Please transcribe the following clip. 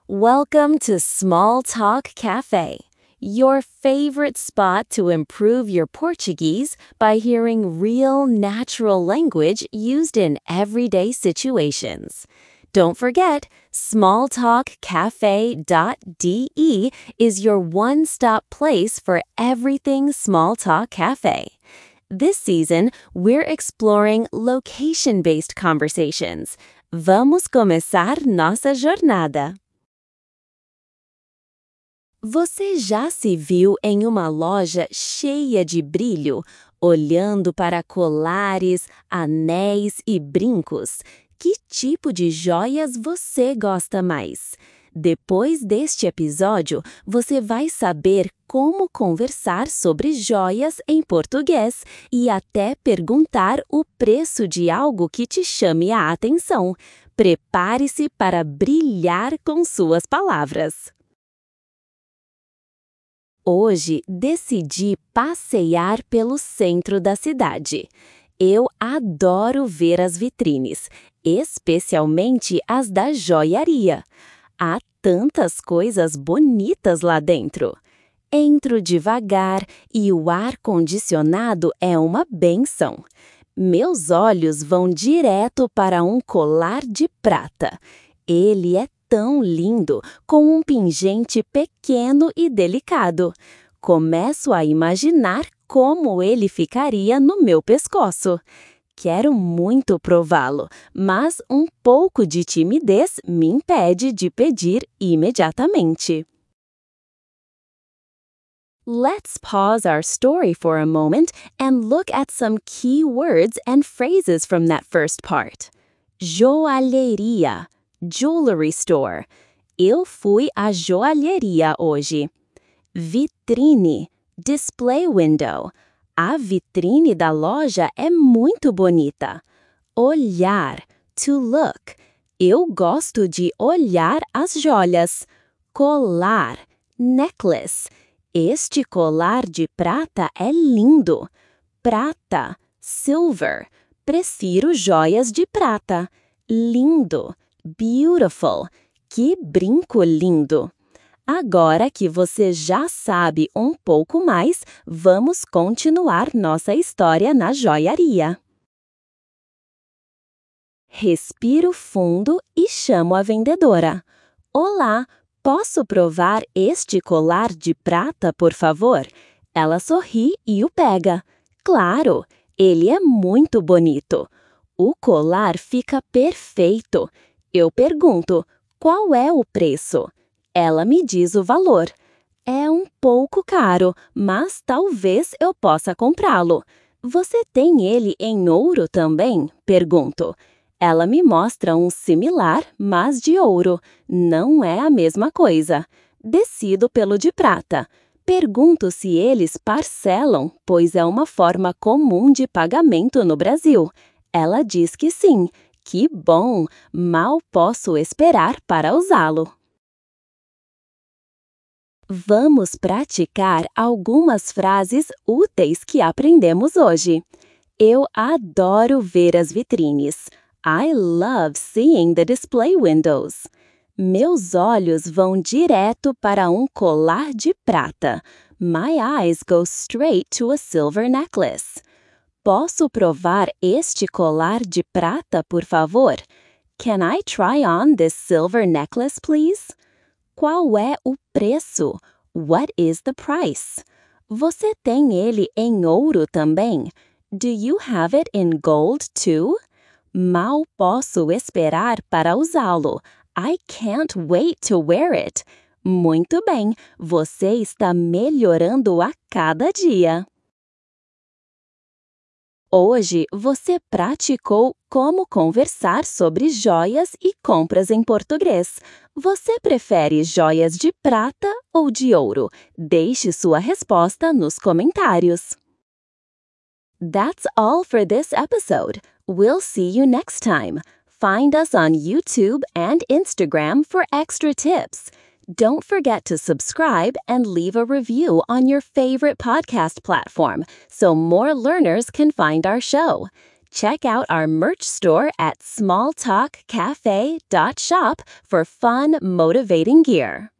Welcome to Small Talk Cafe, your favorite spot to improve your Portuguese by hearing real, natural language used in everyday situations. Don't forget, smalltalkcafe.de is your one-stop place for everything Small Talk Cafe. This season, we're exploring location-based conversations. Vamos começar nossa jornada. Você já se viu em uma loja cheia de brilho, olhando para colares, anéis e brincos? Que tipo de joias você gosta mais? Depois deste episódio, você vai saber como conversar sobre joias em português e até perguntar o preço de algo que te chame a atenção. Prepare-se para brilhar com suas palavras. Hoje decidi passear pelo centro da cidade. Eu adoro ver as vitrines, especialmente as da joiaria. Há tantas coisas bonitas lá dentro. Entro devagar e o ar-condicionado é uma bênção. Meus olhos vão direto para um colar de prata. Ele é tão lindo, com um pingente pequeno e delicado. Começo a imaginar como ele ficaria no meu pescoço. Quero muito prová-lo, mas um pouco de timidez me impede de pedir imediatamente. Let's pause our story for a moment and look at some key words and phrases from that first part. Joalheria, jewelry store. Eu fui à joalheria hoje. Vitrine, display window. A vitrine da loja é muito bonita. Olhar, to look. Eu gosto de olhar as joias. Colar, necklace. Este colar de prata é lindo. Prata, silver. Prefiro joias de prata. Lindo, beautiful. Que brinco lindo! Agora que você já sabe um pouco mais, vamos continuar nossa história na joiaria. Respiro fundo e chamo a vendedora. Olá, posso provar este colar de prata, por favor? Ela sorri e o pega. Claro, ele é muito bonito. O colar fica perfeito. Eu pergunto, qual é o preço? Ela me diz o valor. É um pouco caro, mas talvez eu possa comprá-lo. Você tem ele em ouro também? Pergunto. Ela me mostra um similar, mas de ouro. Não é a mesma coisa. Decido pelo de prata. Pergunto se eles parcelam, pois é uma forma comum de pagamento no Brasil. Ela diz que sim. Que bom! Mal posso esperar para usá-lo. Vamos praticar algumas frases úteis que aprendemos hoje. Eu adoro ver as vitrines. I love seeing the display windows. Meus olhos vão direto para um colar de prata. My eyes go straight to a silver necklace. Posso provar este colar de prata, por favor? Can I try on this silver necklace, please? Qual é o preço? What is the price? Você tem ele em ouro também? Do you have it in gold too? Mal posso esperar para usá-lo. I can't wait to wear it. Muito bem, você está melhorando a cada dia. Hoje você praticou como conversar sobre joias e compras em português. Você prefere joias de prata ou de ouro? Deixe sua resposta nos comentários. That's all for this episode. We'll see you next time. Find us on YouTube and Instagram for extra tips. Don't forget to subscribe and leave a review on your favorite podcast platform so more learners can find our show. Check out our merch store at smalltalkcafe.shop for fun, motivating gear.